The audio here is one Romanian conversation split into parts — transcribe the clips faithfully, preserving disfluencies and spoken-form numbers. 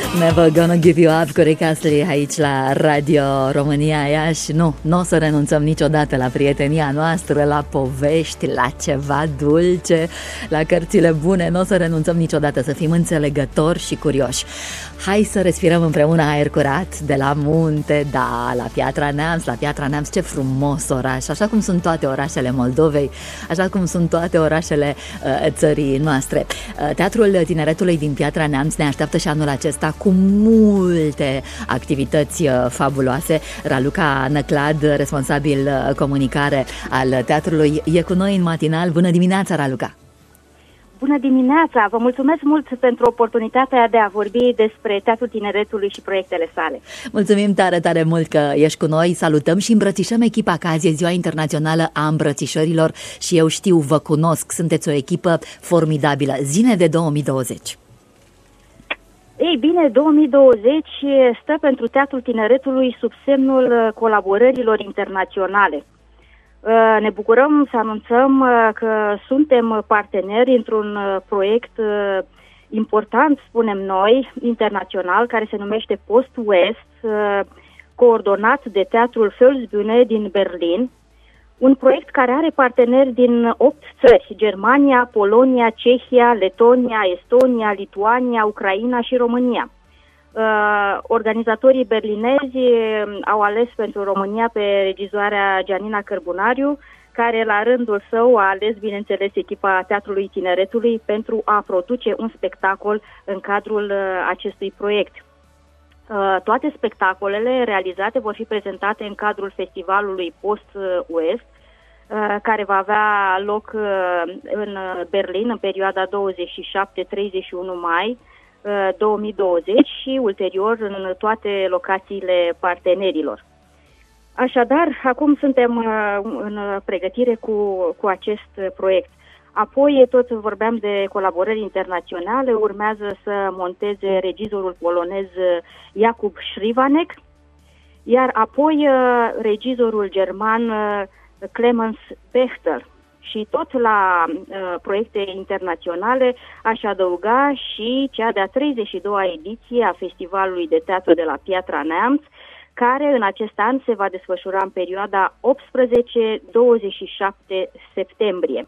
Never gonna give you up cu Rick Astley aici la Radio România Iași. Nu, nu o să renunțăm niciodată la prietenia noastră, la povești, la ceva dulce, la cărțile bune. Nu o să renunțăm niciodată să fim înțelegători și curioși. Hai să respirăm împreună aer curat de la munte, da, la Piatra Neamț, la Piatra Neamț, ce frumos oraș, așa cum sunt toate orașele Moldovei, așa cum sunt toate orașele uh, țării noastre. Uh, Teatrul Tineretului din Piatra Neamț ne așteaptă și anul acesta cu multe activități uh, fabuloase. Raluca Năclad, responsabil uh, comunicare al teatrului, e cu noi în matinal. Bună dimineața, Raluca! Bună dimineața! Vă mulțumesc mult pentru oportunitatea de a vorbi despre Teatrul Tineretului și proiectele sale. Mulțumim tare, tare mult că ești cu noi. Salutăm și îmbrățișăm echipa, că azi e Ziua Internațională a Îmbrățișărilor și eu știu, vă cunosc, sunteți o echipă formidabilă. Zine de două mii douăzeci! Ei bine, două mii douăzeci stă pentru Teatrul Tineretului sub semnul colaborărilor internaționale. Ne bucurăm să anunțăm că suntem parteneri într-un proiect important, spunem noi, internațional, care se numește Post-West, coordonat de Teatrul Volksbühne din Berlin, un proiect care are parteneri din opt țări: Germania, Polonia, Cehia, Letonia, Estonia, Lituania, Ucraina și România. Uh, organizatorii berlinezi au ales pentru România pe regizoarea Gianina Cărbunariu, care la rândul său a ales, bineînțeles, echipa Teatrului Tineretului pentru a produce un spectacol în cadrul uh, acestui proiect. Uh, toate spectacolele realizate vor fi prezentate în cadrul festivalului Post-West, uh, care va avea loc uh, în Berlin în perioada douăzeci și șapte treizeci și unu mai două mii douăzeci și ulterior în toate locațiile partenerilor. Așadar, acum suntem în pregătire cu, cu acest proiect. Apoi, tot vorbeam de colaborări internaționale, urmează să monteze regizorul polonez Jakub Schrivanek, iar apoi regizorul german Clemens Bechter. Și tot la uh, proiecte internaționale aș adăuga și cea de-a treizeci și doua ediție a Festivalului de Teatru de la Piatra Neamț, care în acest an se va desfășura în perioada optsprezece douăzeci și șapte septembrie.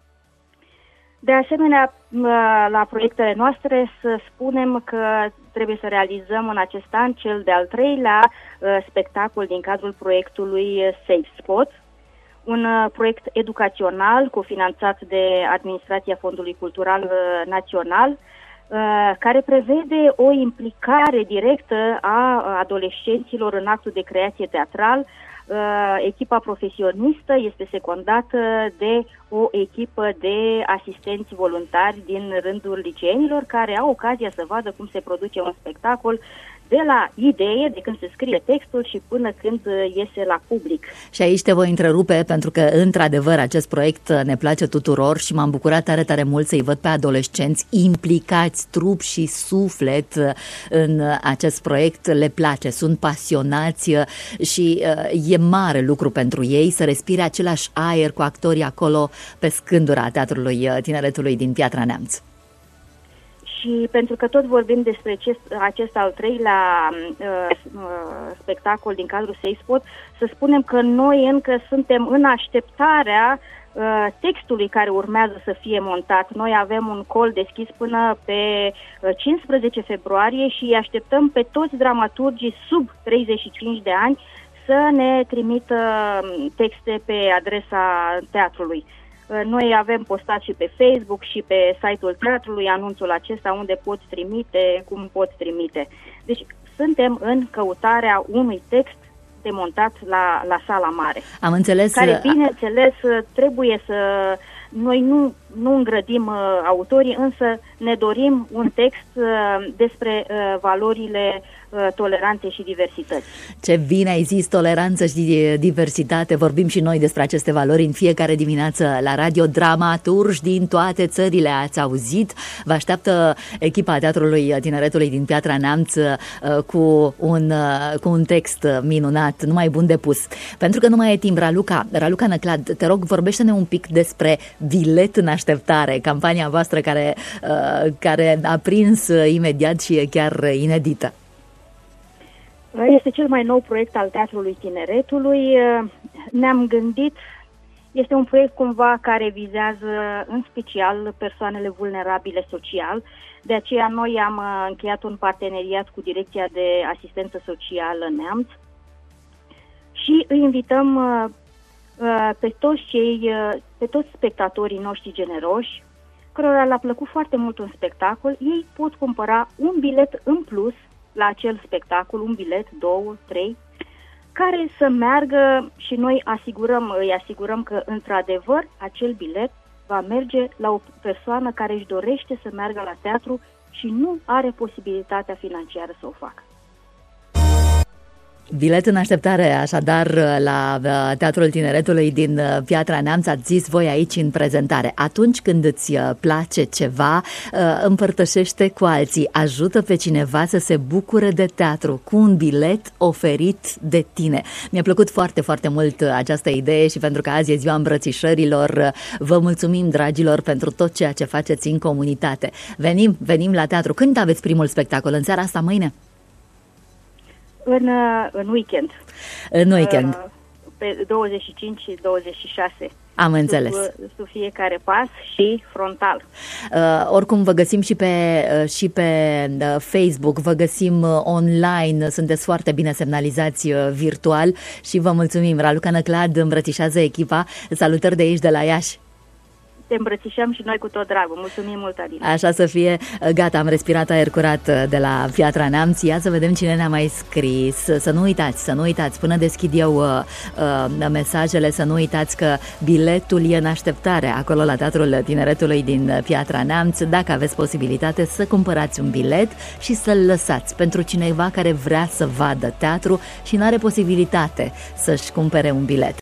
De asemenea, la proiectele noastre să spunem că trebuie să realizăm în acest an cel de-al treilea uh, spectacol din cadrul proiectului Safe Spot, un proiect educațional cofinanțat de Administrația Fondului Cultural Național, care prevede o implicare directă a adolescenților în actul de creație teatral. Echipa profesionistă este secundată de o echipă de asistenți voluntari din rândul liceenilor, care au ocazia să vadă cum se produce un spectacol de la idee, de când se scrie textul și până când iese la public. Și aici te voi întrerupe, pentru că, într-adevăr, acest proiect ne place tuturor și m-am bucurat tare, tare mult să-i văd pe adolescenți implicați trup și suflet în acest proiect. Le place, sunt pasionați și e mare lucru pentru ei să respire același aer cu actorii acolo pe scândura Teatrului Tineretului din Piatra Neamț. Și pentru că tot vorbim despre acest, acest al treilea uh, uh, spectacol din cadrul Safe Spot, să spunem că noi încă suntem în așteptarea uh, textului care urmează să fie montat. Noi avem un call deschis până pe uh, cincisprezece februarie și îi așteptăm pe toți dramaturgii sub treizeci și cinci de ani să ne trimită texte pe adresa teatrului. Noi avem postat și pe Facebook și pe site-ul teatrului anunțul acesta, unde poți trimite, cum poți trimite. Deci suntem în căutarea unui text de montat la, la sala mare. Am înțeles. Care, bineînțeles, trebuie să... Noi nu, nu îngrădim uh, autorii, însă ne dorim un text uh, despre uh, valorile uh, toleranței și diversității. Ce bine ai zis, toleranță și diversitate. Vorbim și noi despre aceste valori în fiecare dimineață la radio. Dramaturgi din toate țările, ați auzit? Vă așteaptă echipa Teatrului Tineretului din Piatra Neamț uh, cu, un, uh, cu un text minunat, numai bun de pus. Pentru că nu mai e timp, Raluca, Raluca Năclad, te rog, vorbește-ne un pic despre Bilet în așteptare, campania voastră care, care a prins imediat și e chiar inedită. Este cel mai nou proiect al Teatrului Tineretului. Ne-am gândit, este un proiect cumva care vizează în special persoanele vulnerabile social. De aceea noi am încheiat un parteneriat cu Direcția de Asistență Socială Neamț și îi invităm pe toți cei, pe toți spectatorii noștri generoși, cărora le-a plăcut foarte mult un spectacol. Ei pot cumpăra un bilet în plus la acel spectacol, un bilet, două, trei, care să meargă și noi asigurăm, îi asigurăm că într-adevăr acel bilet va merge la o persoană care își dorește să meargă la teatru și nu are posibilitatea financiară să o facă. Bilet în așteptare, așadar, la Teatrul Tineretului din Piatra Neamț, ați zis voi aici în prezentare. Atunci când îți place ceva, împărtășește cu alții, ajută pe cineva să se bucure de teatru cu un bilet oferit de tine. Mi-a plăcut foarte, foarte mult această idee și pentru că azi e ziua îmbrățișărilor, vă mulțumim, dragilor, pentru tot ceea ce faceți în comunitate. Venim, venim la teatru. Când aveți primul spectacol? În seara asta, mâine? În, în weekend. În weekend. Pe douăzeci și cinci și douăzeci și șase. Am înțeles. Sub, sub fiecare pas și frontal. Uh, oricum vă găsim și pe, uh, și pe uh, Facebook, vă găsim uh, online, sunteți foarte bine semnalizați uh, virtual și vă mulțumim. Raluca Năclad îmbrățișează echipa. Salutări de aici, de la Iași. Te îmbrățișăm și noi cu tot dragul. Mulțumim mult, Adina. Așa să fie. Gata, am respirat aer curat de la Piatra Neamț. Ia să vedem cine ne-a mai scris. Să nu uitați, să nu uitați, până deschid eu uh, uh, mesajele, să nu uitați că biletul e în așteptare acolo la Teatrul Tineretului din Piatra Neamț. Dacă aveți posibilitate să cumpărați un bilet și să-l lăsați pentru cineva care vrea să vadă teatru și nu are posibilitate să-și cumpere un bilet.